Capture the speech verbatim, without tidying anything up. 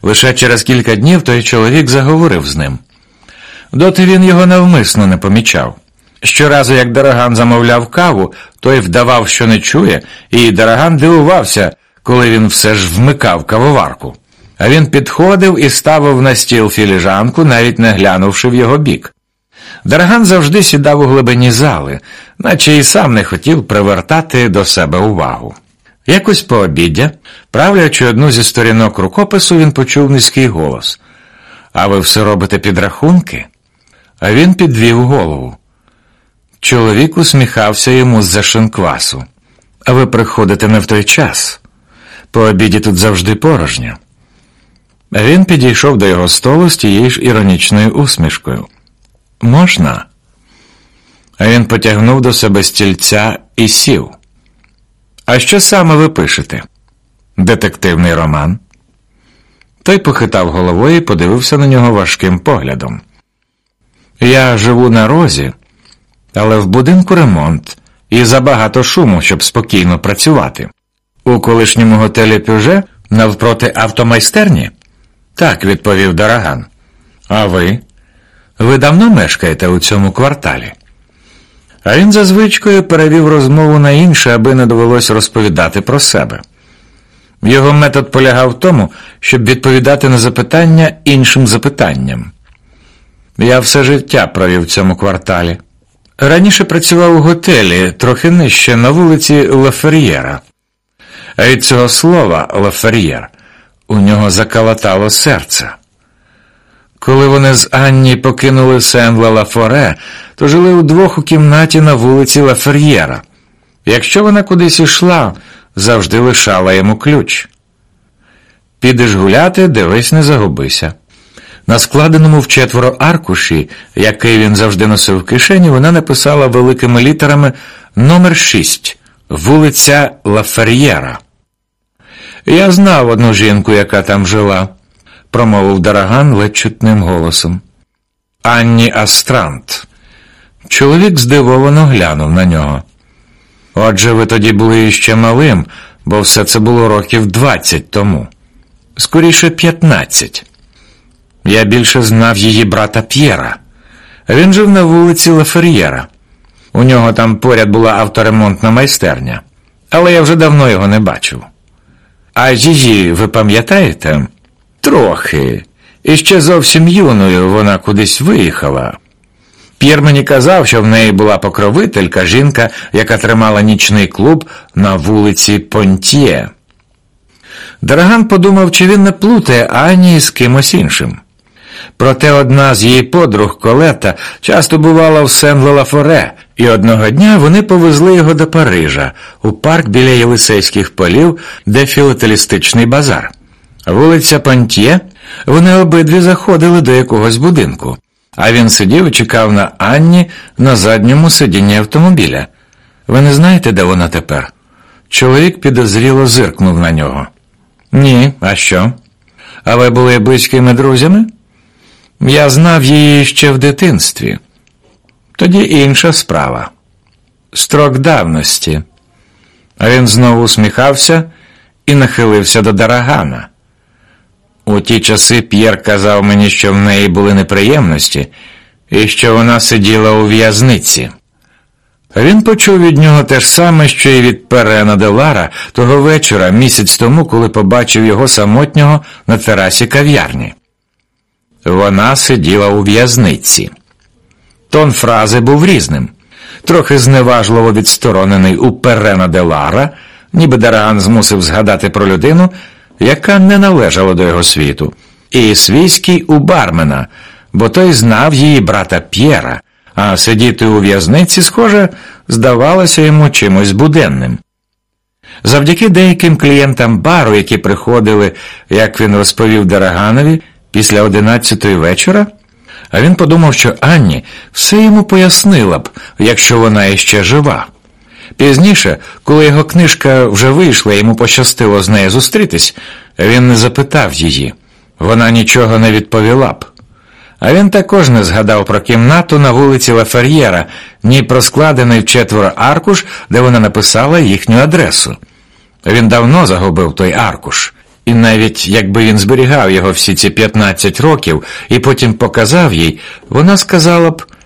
Лише через кілька днів той чоловік заговорив з ним. Доти він його навмисно не помічав. Щоразу, як Дараган замовляв каву, той вдавав, що не чує, і Дараган дивувався, коли він все ж вмикав кавоварку. А він підходив і ставив на стіл філіжанку, навіть не глянувши в його бік. Дараган завжди сідав у глибині зали, наче і сам не хотів привертати до себе увагу. Якось пообіддя, правлячи одну зі сторінок рукопису, він почув низький голос. «А ви все робите підрахунки?» А він підвів голову. Чоловік усміхався йому з-за шинквасу. «А ви приходите не в той час. По обіді тут завжди порожньо». А він підійшов до його столу з тією ж іронічною усмішкою. «Можна?» А він потягнув до себе стільця і сів. «А що саме ви пишете? Детективний роман?» Той похитав головою і подивився на нього важким поглядом. «Я живу на Розі, але в будинку ремонт і забагато шуму, щоб спокійно працювати. У колишньому готелі «Пюже» навпроти автомайстерні?» «Так», – відповів Дараган. «А ви? Ви давно мешкаєте у цьому кварталі?» А він за звичкою перевів розмову на інше, аби не довелось розповідати про себе. Його метод полягав в тому, щоб відповідати на запитання іншим запитанням. «Я все життя провів в цьому кварталі. Раніше працював у готелі, трохи нижче, на вулиці Лафер'єра». А від цього слова «Лафер'єр» у нього закалатало серце. Коли вони з Анні покинули Сен-Ла-Форе, то жили удвох у кімнаті на вулиці Лафер'єра. Якщо вона кудись ішла, завжди лишала йому ключ. «Підеш гуляти, дивись, не загубися». На складеному вчетверо аркуші, який він завжди носив в кишені, вона написала великими літерами номер шість, вулиця Лафер'єра. «Я знав одну жінку, яка там жила», – промовив Дараган ледь чутним голосом. «Анні Астрант». Чоловік здивовано глянув на нього. «Отже, ви тоді були ще малим, бо все це було років двадцять тому. Скоріше п'ятнадцять. Я більше знав її брата П'єра. Він жив на вулиці Лафер'єра. У нього там поряд була авторемонтна майстерня, але я вже давно його не бачив. А її ви пам'ятаєте?» «Трохи. І ще зовсім юною вона кудись виїхала. П'єр мені казав, що в неї була покровителька, жінка, яка тримала нічний клуб на вулиці Понтьє». Дараган подумав, чи він не плутає Анні з кимось іншим. Проте одна з її подруг, Колета, часто бувала в Сен-Ла-Форе, і одного дня вони повезли його до Парижа, у парк біля Єлисейських полів, де філателістичний базар. Вулиця Понтьє, вони обидві заходили до якогось будинку, а він сидів і чекав на Анні на задньому сидінні автомобіля. «Ви не знаєте, де вона тепер?» Чоловік підозріло зиркнув на нього. «Ні, а що? А ви були близькими друзями?» «Я знав її ще в дитинстві». «Тоді інша справа. Строк давності». А він знову усміхався і нахилився до Дарагана. «У ті часи П'єр казав мені, що в неї були неприємності і що вона сиділа у в'язниці». Він почув від нього те ж саме, що й від Перена де Лара того вечора, місяць тому, коли побачив його самотнього на терасі кав'ярні. Вона сиділа у в'язниці. Тон фрази був різним. Трохи зневажливо відсторонений у Перена де Лара, ніби Дараган змусив згадати про людину, яка не належала до його світу, і свійський у бармена, бо той знав її брата П'єра, а сидіти у в'язниці, схоже, здавалося йому чимось буденним. Завдяки деяким клієнтам бару, які приходили, як він розповів Дараганові, після одинадцятої вечора, а він подумав, що Анні все йому пояснила б, якщо вона іще жива. Пізніше, коли його книжка вже вийшла і йому пощастило з нею зустрітись, він не запитав її. Вона нічого не відповіла б. А він також не згадав про кімнату на вулиці Лафер'єра, ні про складений вчетверо аркуш, де вона написала їхню адресу. Він давно загубив той аркуш. І навіть якби він зберігав його всі ці п'ятнадцять років і потім показав їй, вона сказала б: